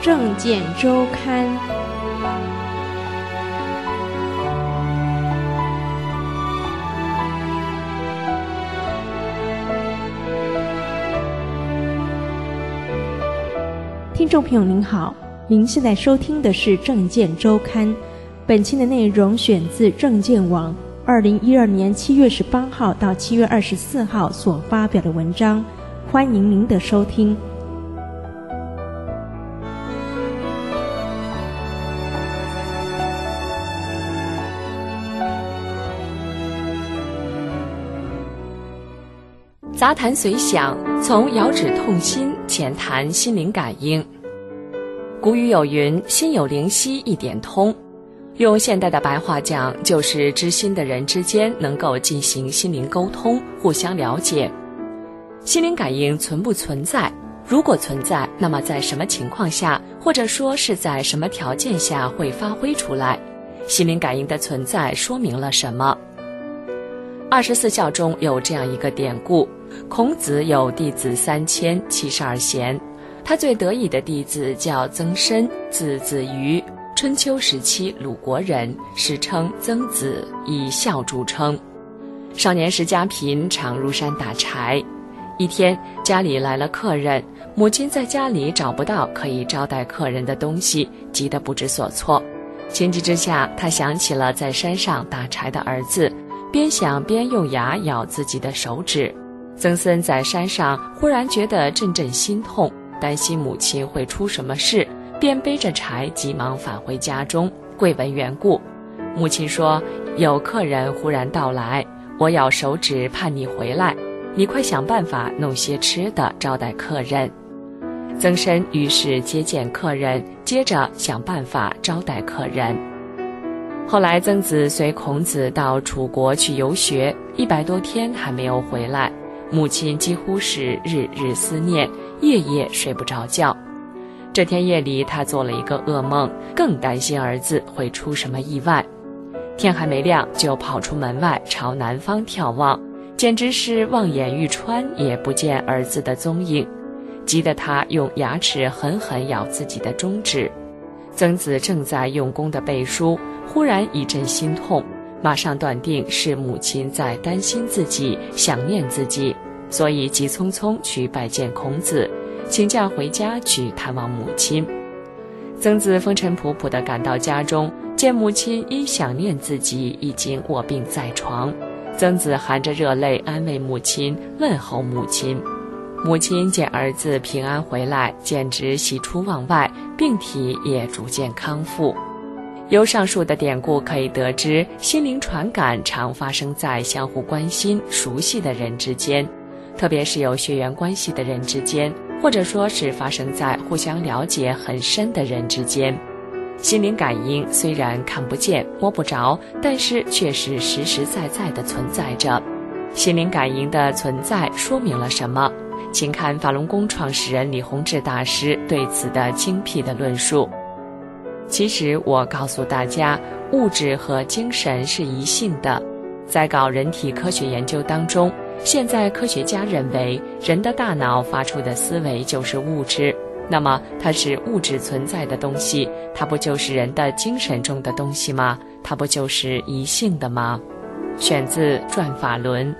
政见周刊。听众朋友您好，您现在收听的是政见周刊，本期的内容选自政见网2012年7月18号到7月24号所发表的文章，欢迎您的收听。 杂谈随想，从遥指痛心浅谈心灵感应。古语有云，心有灵犀一点通。用现代的白话讲，就是知心的人之间能够进行心灵沟通，互相了解。心灵感应存不存在？如果存在，那么在什么情况下，或者说是在什么条件下会发挥出来？心灵感应的存在说明了什么？24孝中有这样一个典故，孔子有弟子3072贤，他最得意的弟子叫曾参，字子瑜，春秋时期鲁国人，史称曾子，以孝著称。少年时家贫，常入山打柴。一天，家里来了客人，母亲在家里找不到可以招待客人的东西，急得不知所措。情急之下，他想起了在山上打柴的儿子，边想边用牙咬自己的手指。曾参在山上忽然觉得阵阵心痛，担心母亲会出什么事，便背着柴急忙返回家中，跪问缘故。母亲说，有客人忽然到来，我咬手指盼你回来，你快想办法弄些吃的招待客人。曾参于是接见客人，接着想办法招待客人。后来曾子随孔子到楚国去游学，100多天还没有回来，母亲几乎是日日思念，夜夜睡不着觉。这天夜里，他做了一个噩梦，更担心儿子会出什么意外。天还没亮，就跑出门外，朝南方眺望，简直是望眼欲穿，也不见儿子的踪影。急得他用牙齿狠狠咬自己的中指。曾子正在用功的背书，忽然一阵心痛，马上断定是母亲在担心自己，想念自己，所以急匆匆去拜见孔子，请假回家去探望母亲。曾子风尘仆仆地赶到家中，见母亲因想念自己已经卧病在床。曾子含着热泪安慰母亲，问候母亲。母亲见儿子平安回来，简直喜出望外，病体也逐渐康复。由上述的典故可以得知，心灵传感常发生在相互关心、熟悉的人之间，特别是有血缘关系的人之间，或者说是发生在互相了解很深的人之间。心灵感应虽然看不见、摸不着，但是却是实实在在地存在着。心灵感应的存在说明了什么？请看法轮功创始人李洪志大师对此的精辟的论述。其实我告诉大家，物质和精神是一性的。在搞人体科学研究当中，现在科学家认为人的大脑发出的思维就是物质，那么它是物质存在的东西，它不就是人的精神中的东西吗？它不就是一性的吗？选自《转法轮》。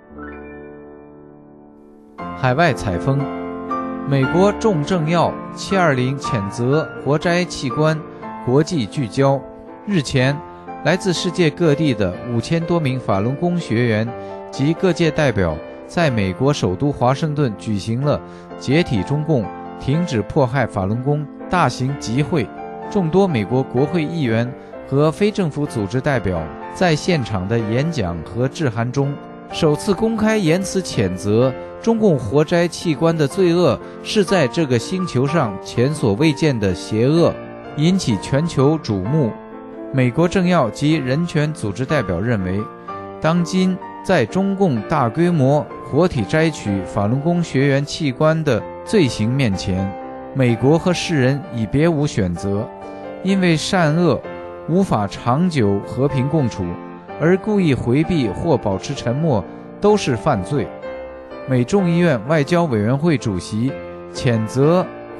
海外采风，美国众政要720谴责活摘器官，国际聚焦。日前，来自世界各地的5000多名法轮功学员及各界代表在美国首都华盛顿举行了解体中共、停止迫害法轮功大型集会。众多美国国会议员和非政府组织代表在现场的演讲和致函中，首次公开言辞谴责中共活摘器官的罪恶是在这个星球上前所未见的邪恶，引起全球瞩目。美国政要及人权组织代表认为，当今在中共大规模活体摘取法轮功学员器官的罪行面前，美国和世人已别无选择，因为善恶无法长久和平共处，而故意回避或保持沉默都是犯罪。美众议院外交委员会主席谴责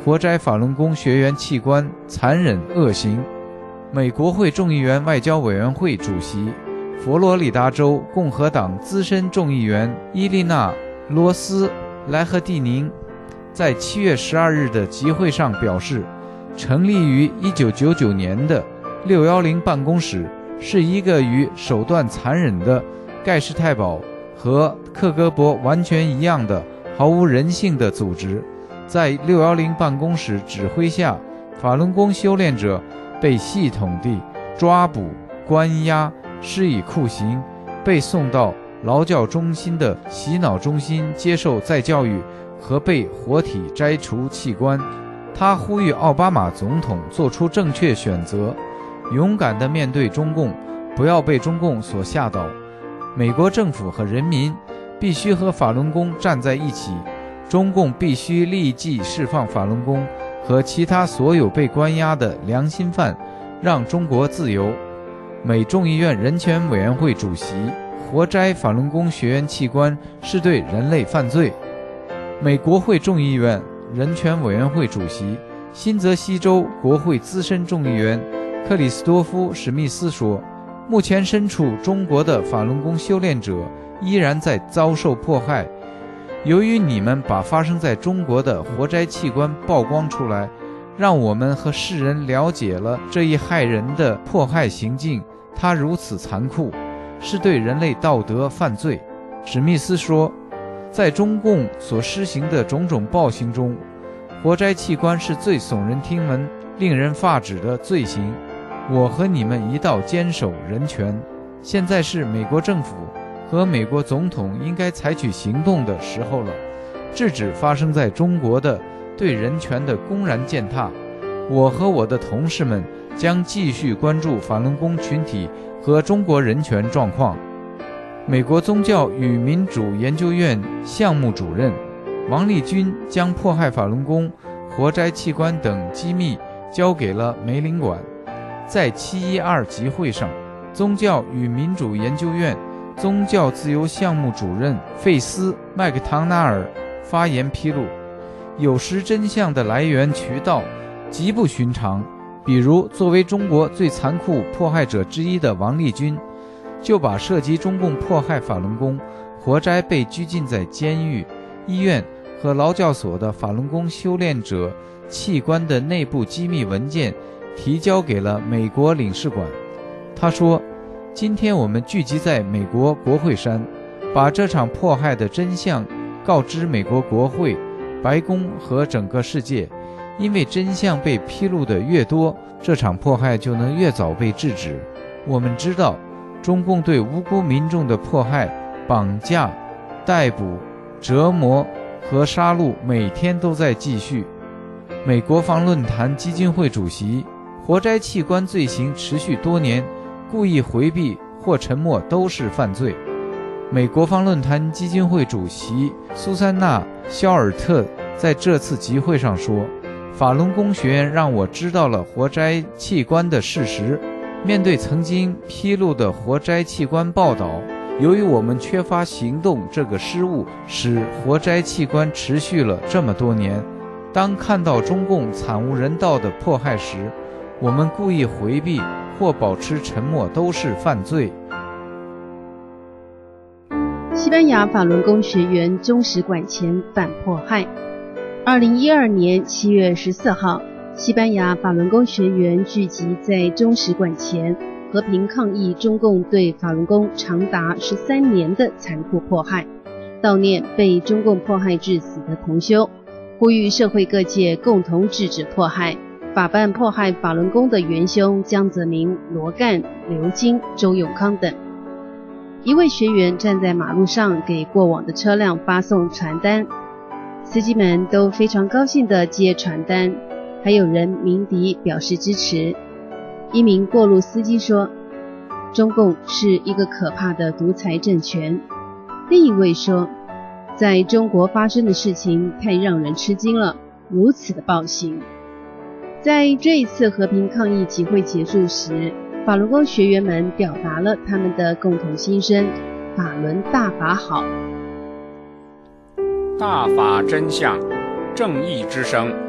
活摘法轮功学员器官残忍恶行。美国会众议员外交委员会主席、佛罗里达州共和党资深众议员伊丽娜·罗斯·莱赫蒂宁在7月12日的集会上表示，成立于1999年的610办公室是一个与手段残忍的盖世太保和克格勃完全一样的毫无人性的组织。在610办公室指挥下，法轮功修炼者被系统地抓捕、关押、施以酷刑，被送到劳教中心的洗脑中心接受再教育和被活体摘除器官。他呼吁奥巴马总统做出正确选择，勇敢地面对中共，不要被中共所吓倒。美国政府和人民必须和法轮功站在一起，中共必须立即释放法轮功和其他所有被关押的良心犯，让中国自由。美众议院人权委员会主席，活摘法轮功学员器官是对人类犯罪。美国会众议院人权委员会主席、新泽西州国会资深众议员克里斯多夫·史密斯说，目前身处中国的法轮功修炼者依然在遭受迫害。由于你们把发生在中国的活摘器官曝光出来，让我们和世人了解了这一害人的迫害行径，它如此残酷，是对人类道德犯罪。史密斯说，在中共所施行的种种暴行中，活摘器官是最耸人听闻、令人发指的罪行。我和你们一道坚守人权。现在是美国政府和美国总统应该采取行动的时候了，制止发生在中国的对人权的公然践踏。我和我的同事们将继续关注法轮功群体和中国人权状况。美国宗教与民主研究院项目主任王立军将迫害法轮功、活摘器官等机密交给了梅林馆。在712集会上，宗教与民主研究院宗教自由项目主任费斯·麦克唐纳尔发言披露，有时真相的来源渠道极不寻常，比如作为中国最残酷迫害者之一的王立军，就把涉及中共迫害法轮功、活摘被拘禁在监狱、医院和劳教所的法轮功修炼者器官的内部机密文件提交给了美国领事馆。他说，今天我们聚集在美国国会山，把这场迫害的真相告知美国国会、白宫和整个世界，因为真相被披露的越多，这场迫害就能越早被制止。我们知道，中共对无辜民众的迫害、绑架、逮捕、折磨和杀戮每天都在继续。美国方论坛基金会主席，活摘器官罪行持续多年，故意回避或沉默都是犯罪。美国方论坛基金会主席苏珊娜·肖尔特在这次集会上说，法轮功学院让我知道了活摘器官的事实。面对曾经披露的活摘器官报道，由于我们缺乏行动这个失误，使活摘器官持续了这么多年。当看到中共惨无人道的迫害时，我们故意回避或保持沉默都是犯罪。 西班牙法轮功学员中使馆前反迫害。2012年7月14号，西班牙法轮功学员聚集在中使馆前，和平抗议中共对法轮功长达13年的残酷迫害，悼念被中共迫害致死的同修，呼吁社会各界共同制止迫害，法办迫害法轮功的元凶江泽民、罗干、刘金、周永康等。一位学员站在马路上给过往的车辆发送传单，司机们都非常高兴地接传单，还有人鸣笛表示支持。一名过路司机说，中共是一个可怕的独裁政权。另一位说，在中国发生的事情太让人吃惊了，如此的暴行。在这一次和平抗议集会结束时，法轮功学员们表达了他们的共同心声：法轮大法好。 大法真相，正义之声，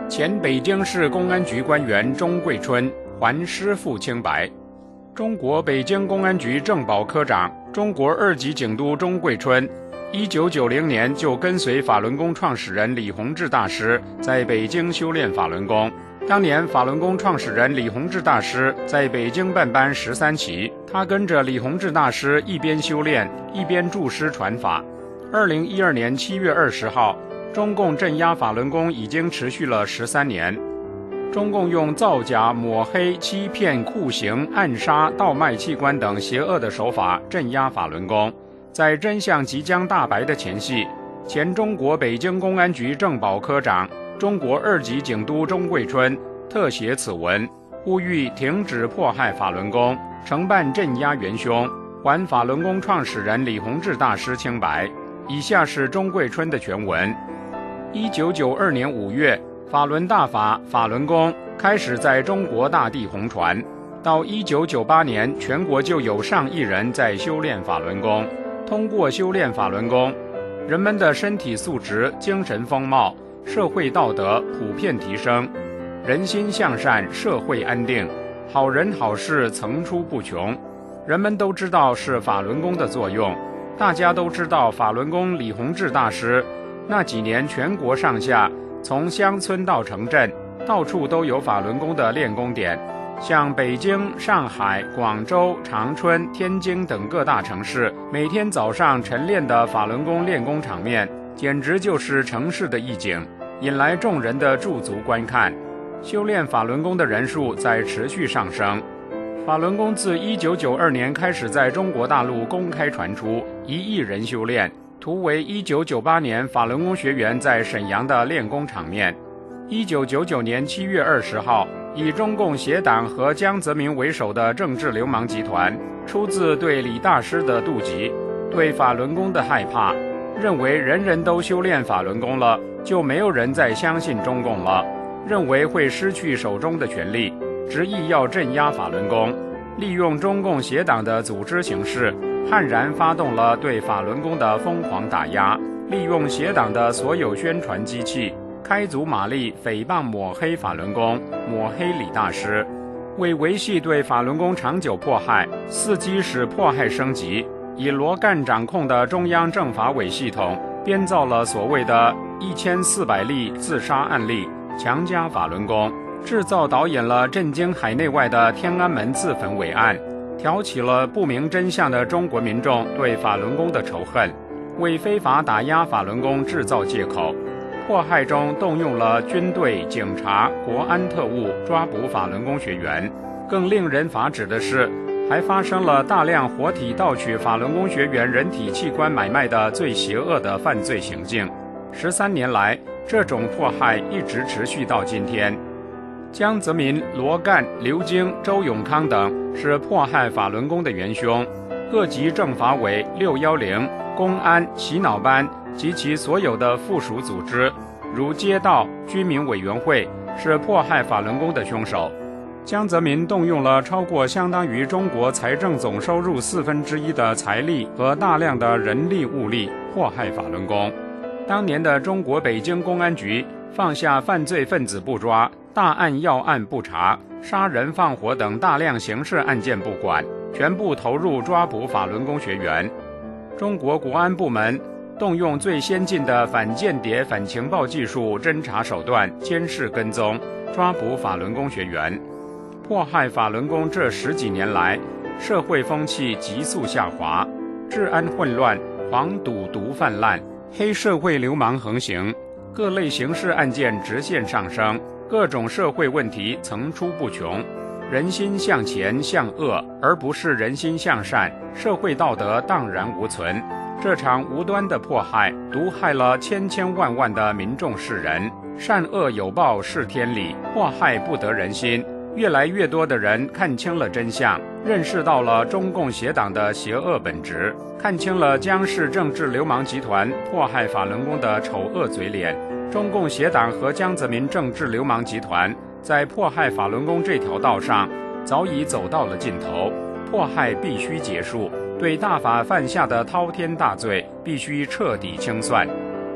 前北京市公安局官员钟贵春还师父清白。中国北京公安局政保科长、中国2级警督钟贵春1990年就跟随法轮功创始人李洪志大师在北京修炼法轮功。当年法轮功创始人李洪志大师在北京办班13期，他跟着李洪志大师一边修炼一边著诗传法。2012年7月20号，中共镇压法轮功已经持续了13年。中共用造假、抹黑、欺骗、酷刑、暗杀、倒卖器官等邪恶的手法镇压法轮功。在真相即将大白的前夕，前中国北京公安局政保科长、中国2级警督钟贵春特写此文，呼吁停止迫害法轮功，惩办镇压元凶，还法轮功创始人李洪志大师清白。以下是钟贵春的全文。1992年5月，法轮大法法轮功开始在中国大地红传，到1998年，全国就有上亿人在修炼法轮功。通过修炼法轮功，人们的身体素质、精神风貌、社会道德普遍提升，人心向善，社会安定，好人好事层出不穷。人们都知道是法轮功的作用，大家都知道法轮功李洪志大师那几年全国上下，从乡村到城镇，到处都有法轮功的练功点。像北京、上海、广州、长春、天津等各大城市，每天早上晨练的法轮功练功场面，简直就是城市的一景，引来众人的驻足观看。修炼法轮功的人数在持续上升。法轮功自1992年开始在中国大陆公开传出，1亿人修炼，图为1998年法轮功学员在沈阳的练功场面。1999年7月20号，以中共协党和江泽民为首的政治流氓集团，出自对李大师的妒忌，对法轮功的害怕，认为人人都修炼法轮功了，就没有人再相信中共了，认为会失去手中的权力，执意要镇压法轮功，利用中共协党的组织形式，悍然发动了对法轮功的疯狂打压，利用协党的所有宣传机器，开足马力诽谤抹黑法轮功，抹黑李大师。为维系对法轮功长久迫害，伺机使迫害升级，以罗干掌控的中央政法委系统编造了所谓的1400例自杀案例，强加法轮功，制造导演了震惊海内外的天安门自焚伟案，挑起了不明真相的中国民众对法轮功的仇恨，为非法打压法轮功制造借口。迫害中动用了军队、警察、国安特务抓捕法轮功学员。更令人发指的是，还发生了大量活体盗取法轮功学员人体器官买卖的最邪恶的犯罪行径。13年来，这种迫害一直持续到今天。江泽民、罗干、刘京、周永康等是迫害法轮功的元凶，各级政法委、610、公安、洗脑班及其所有的附属组织，如街道、居民委员会，是迫害法轮功的凶手。江泽民动用了超过相当于中国财政总收入1/4的财力和大量的人力物力，迫害法轮功。当年的中国北京公安局放下犯罪分子不抓，大案要案不查，杀人放火等大量刑事案件不管，全部投入抓捕法轮功学员。中国国安部门动用最先进的反间谍、反情报技术侦查手段，监视跟踪，抓捕法轮功学员。迫害法轮功这10几年来，社会风气急速下滑，治安混乱，黄赌毒泛滥，黑社会流氓横行，各类刑事案件直线上升，各种社会问题层出不穷，人心向前向恶，而不是人心向善，社会道德荡然无存。这场无端的迫害，毒害了千千万万的民众世人。善恶有报是天理，迫害不得人心。越来越多的人看清了真相，认识到了中共邪党的邪恶本质，看清了江氏政治流氓集团迫害法轮功的丑恶嘴脸。中共邪党和江泽民政治流氓集团在迫害法轮功这条道上早已走到了尽头，迫害必须结束，对大法犯下的滔天大罪必须彻底清算。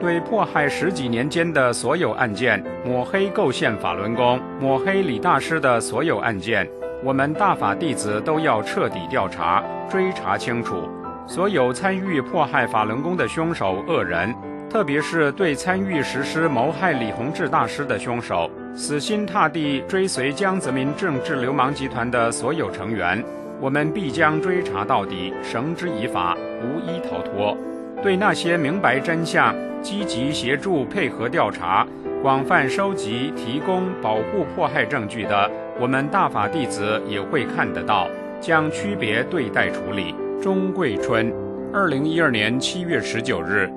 对迫害10几年间的所有案件，抹黑构陷法轮功，抹黑李大师的所有案件，我们大法弟子都要彻底调查，追查清楚所有参与迫害法轮功的凶手恶人，特别是对参与实施谋害李洪志大师的凶手，死心塌地追随江泽民政治流氓集团的所有成员，我们必将追查到底，绳之以法，无一逃脱。对那些明白真相、积极协助配合调查、广泛收集、提供、保护迫害证据的，我们大法弟子也会看得到，将区别对待处理。钟贵春，2012年7月19日。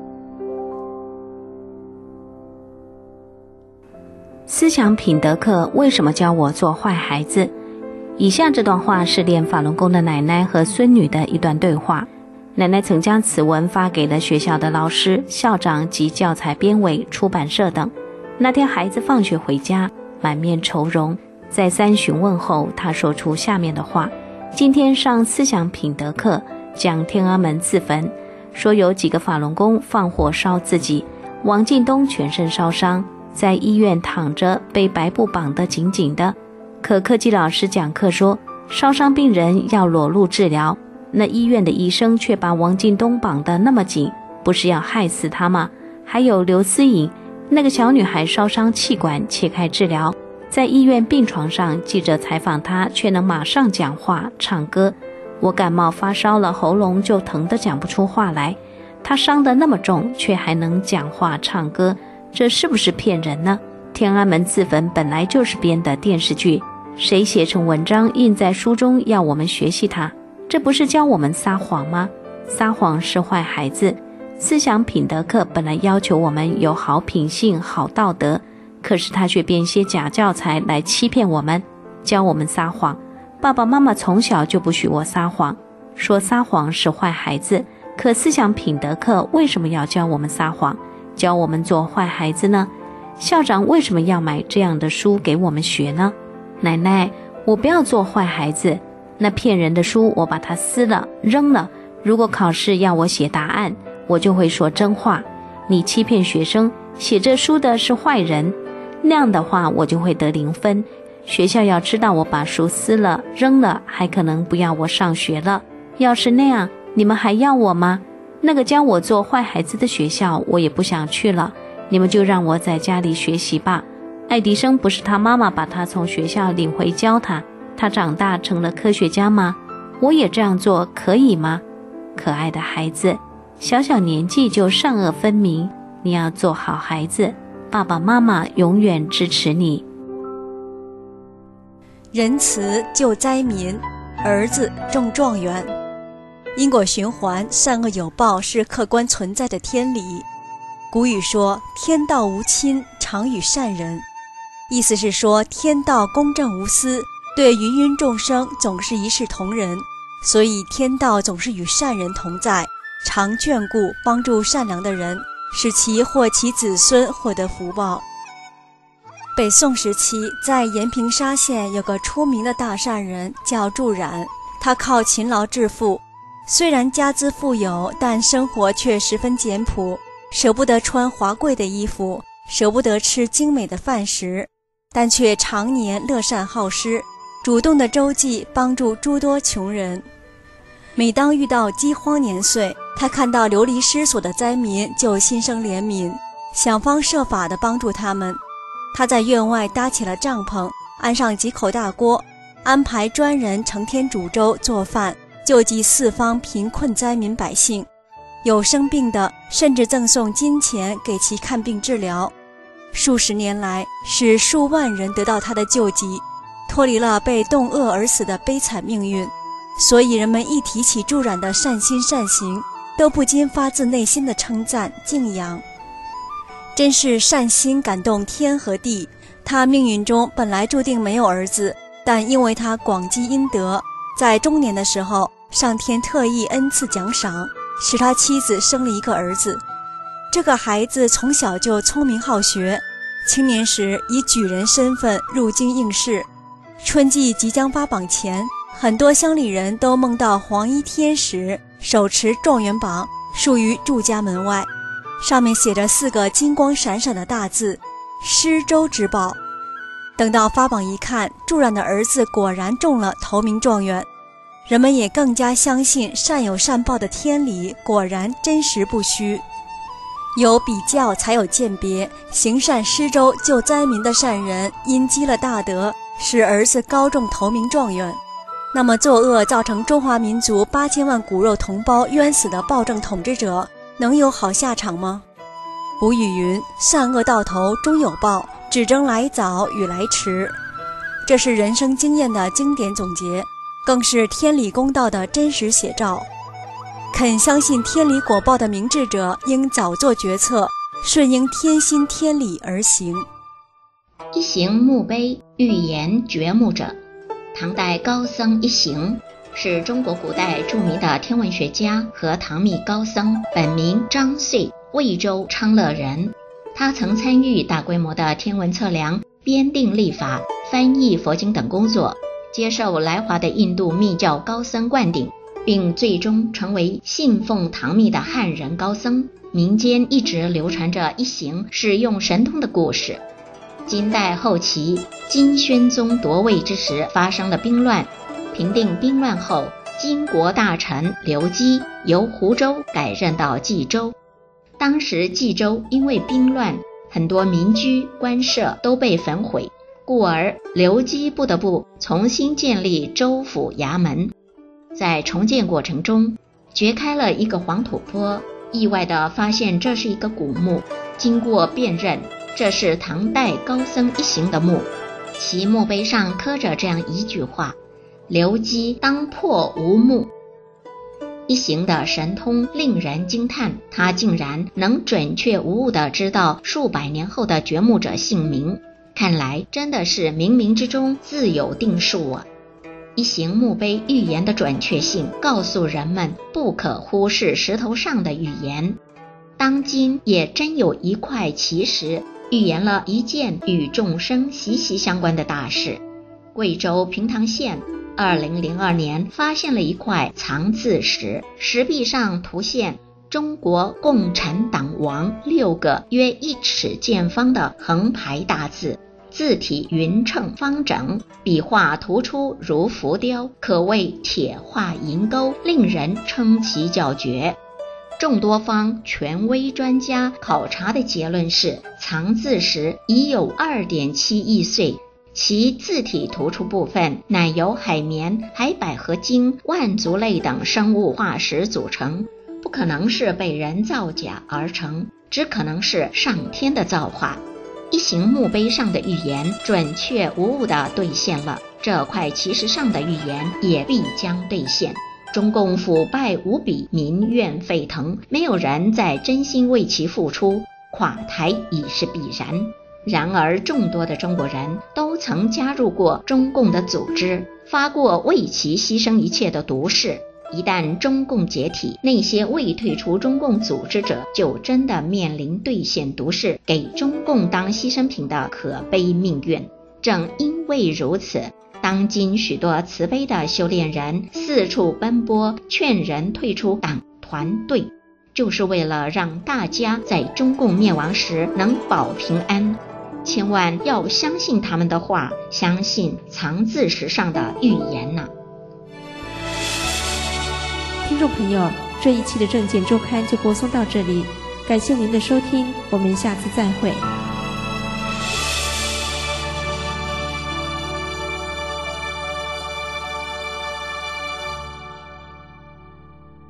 思想品德课为什么教我做坏孩子？以下这段话是练法轮功的奶奶和孙女的一段对话。奶奶曾将此文发给了学校的老师、校长及教材编委、出版社等。那天孩子放学回家，满面愁容，再三询问后，他说出下面的话：今天上思想品德课，讲天安门自焚，说有几个法轮功放火烧自己，王进东全身烧伤，在医院躺着，被白布绑得紧紧的。可科技老师讲课说，烧伤病人要裸露治疗，那医院的医生却把王进东绑得那么紧，不是要害死他吗？还有刘思颖，那个小女孩烧伤气管切开治疗，在医院病床上，记者采访她却能马上讲话唱歌。我感冒发烧了，喉咙就疼得讲不出话来，她伤得那么重，却还能讲话唱歌，这是不是骗人呢？天安门自焚本来就是编的电视剧，谁写成文章印在书中要我们学习它？这不是教我们撒谎吗？撒谎是坏孩子。思想品德课本来要求我们有好品性、好道德，可是他却编些假教材来欺骗我们，教我们撒谎。爸爸妈妈从小就不许我撒谎，说撒谎是坏孩子。可思想品德课为什么要教我们撒谎，教我们做坏孩子呢？校长为什么要买这样的书给我们学呢？奶奶，我不要做坏孩子，那骗人的书我把它撕了扔了，如果考试要我写答案，我就会说真话。你欺骗学生，写这书的是坏人，那样的话我就会得0分。学校要知道我把书撕了扔了，还可能不要我上学了。要是那样，你们还要我吗？那个教我做坏孩子的学校我也不想去了，你们就让我在家里学习吧。爱迪生不是他妈妈把他从学校领回教他，他长大成了科学家吗？我也这样做可以吗？可爱的孩子，小小年纪就善恶分明，你要做好孩子，爸爸妈妈永远支持你。 仁慈救灾民，儿子中状元。因果循环，善恶有报是客观存在的天理。古语说，天道无亲，常与善人。意思是说，天道公正无私，对芸芸众生总是一视同仁，所以天道总是与善人同在，常眷顾帮助善良的人，使其或其子孙获得福报。北宋时期，在延平沙县有个出名的大善人叫祝冉，他靠勤劳致富，虽然家资富有，但生活却十分简朴，舍不得穿华贵的衣服，舍不得吃精美的饭食，但却常年乐善好施，主动的周济帮助诸多穷人。每当遇到饥荒年岁，他看到流离失所的灾民，就心生怜悯，想方设法地帮助他们。他在院外搭起了帐篷，安上几口大锅，安排专人成天煮粥做饭，救济四方贫困灾民百姓。有生病的，甚至赠送金钱给其看病治疗。数十年来，使数万人得到他的救济，脱离了被冻饿而死的悲惨命运。所以人们一提起祝冉的善心善行，都不禁发自内心的称赞敬仰。真是善心感动天和地。他命运中本来注定没有儿子，但因为他广积阴德，在中年的时候，上天特意恩赐奖赏，使他妻子生了一个儿子。这个孩子从小就聪明好学，青年时以举人身份入京应试。春季即将发榜前，很多乡里人都梦到黄衣天使手持状元榜，树于祝家门外。 上面写着4个金光闪闪的大字“施粥之报”。等到发榜一看，祝冉的儿子果然中了头名状元，人们也更加相信善有善报的天理果然真实不虚。有比较才有鉴别，行善施粥救灾民的善人因积了大德，使儿子高中头名状元。那么作恶造成中华民族8000万骨肉同胞冤死的暴政统治者能有好下场吗？古语云，善恶到头终有报，只争来早与来迟。这是人生经验的经典总结，更是天理公道的真实写照。肯相信天理果报的明智者应早做决策，顺应天心天理而行。 一行墓碑预言掘墓者。唐代高僧一行是中国古代著名的天文学家和唐密高僧，本名张遂，魏州昌乐人。他曾参与大规模的天文测量、编定历法、翻译佛经等工作，接受来华的印度密教高僧灌顶，并最终成为信奉唐密的汉人高僧。民间一直流传着一行使用神通的故事。金代后期，金宣宗夺位之时发生了兵乱，平定兵乱后，金国大臣刘基由湖州改任到冀州。当时冀州因为兵乱，很多民居官舍都被焚毁，故而刘基不得不重新建立州府衙门。在重建过程中，掘开了一个黄土坡，意外地发现这是一个古墓。经过辨认，这是唐代高僧一行的墓，其墓碑上刻着这样一句话：刘基当破无墓。一行的神通令人惊叹，他竟然能准确无误地知道数百年后的掘墓者姓名，看来真的是冥冥之中自有定数啊！一行墓碑预言的准确性告诉人们不可忽视石头上的预言。当今也真有一块奇石预言了一件与众生息息相关的大事。贵州平塘县2002年发现了一块藏字石，石壁上涂现中国共产党王6个约1尺见方的横排大字，字体匀称方整，笔画突出如浮雕，可谓铁画银钩，令人称奇叫绝。众多方权威专家考察的结论是，藏字石已有 2.7 亿岁，其字体突出部分乃由海绵、海百合精、万足类等生物化石组成，不可能是被人造假而成，只可能是上天的造化。一行墓碑上的预言准确无误地兑现了，这块奇石上的预言也必将兑现。中共腐败无比，民怨沸腾，没有人再真心为其付出，垮台已是必然。然而众多的中国人都曾加入过中共的组织，发过为其牺牲一切的毒誓。一旦中共解体，那些未退出中共组织者就真的面临兑现毒誓，给中共当牺牲品的可悲命运。正因为如此，当今许多慈悲的修炼人四处奔波，劝人退出党团队，就是为了让大家在中共灭亡时能保平安。千万要相信他们的话，相信藏字石上的预言呐。 听众朋友，这一期的证件周刊就播送到这里，感谢您的收听，我们下次再会。